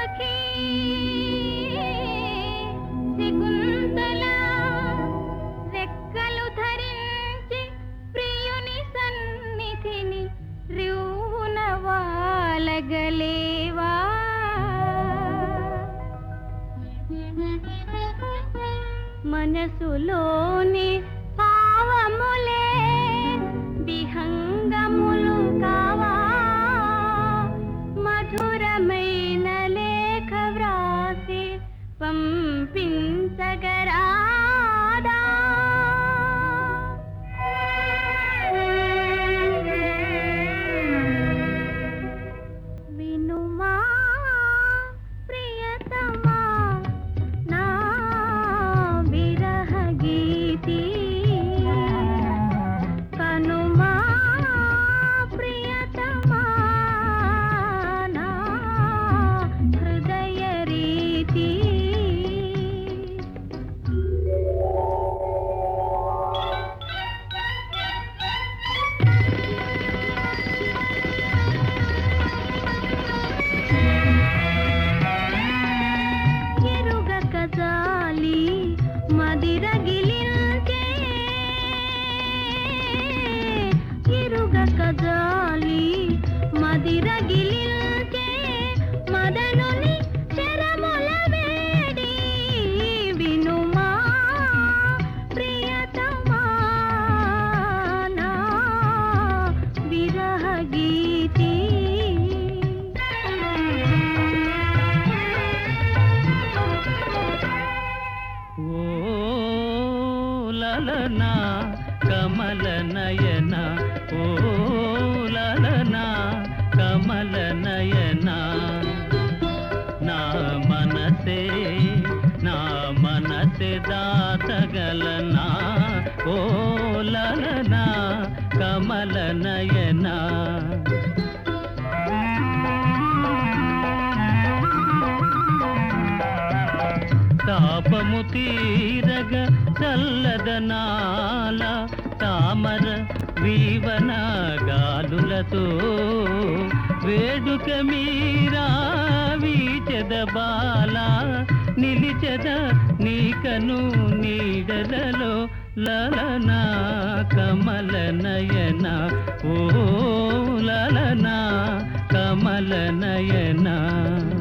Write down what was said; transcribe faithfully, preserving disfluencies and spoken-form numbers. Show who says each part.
Speaker 1: సఖీ శకుంతల రెక్కలు ధరించి ప్రియుని సన్నిధిని రివున వాలగలేవా మనసులోని భావములే విహంగములు కావా మధురమైన లేఖ వ్రాసి పంపించగరాదా వినుమా ప్రియతమా నా విరహ గీతి కనుమా ప్రియతమా నా హృదయ రీతి ఎరుగక జాలి మదిరగిలించే ఎరుగక జాలి మదిరగిలించే మదనుని శరముల వేడి వినుమా ప్రియతమా నా విరహ గీతి
Speaker 2: ఓ లలనా కమల నయన ఓ లలనా కమల నయన నా మనసే నా మనసే దాతగలనా ఓ లలనా కమల నయన తాపము తీరగ చల్లదనాల తామర వీవన గాలులతో వేడుక మీరా వీచెద బాల నిలిచెద నీకను నీడలలో లలనా కమల నయన ఓ లలనా కమల నయన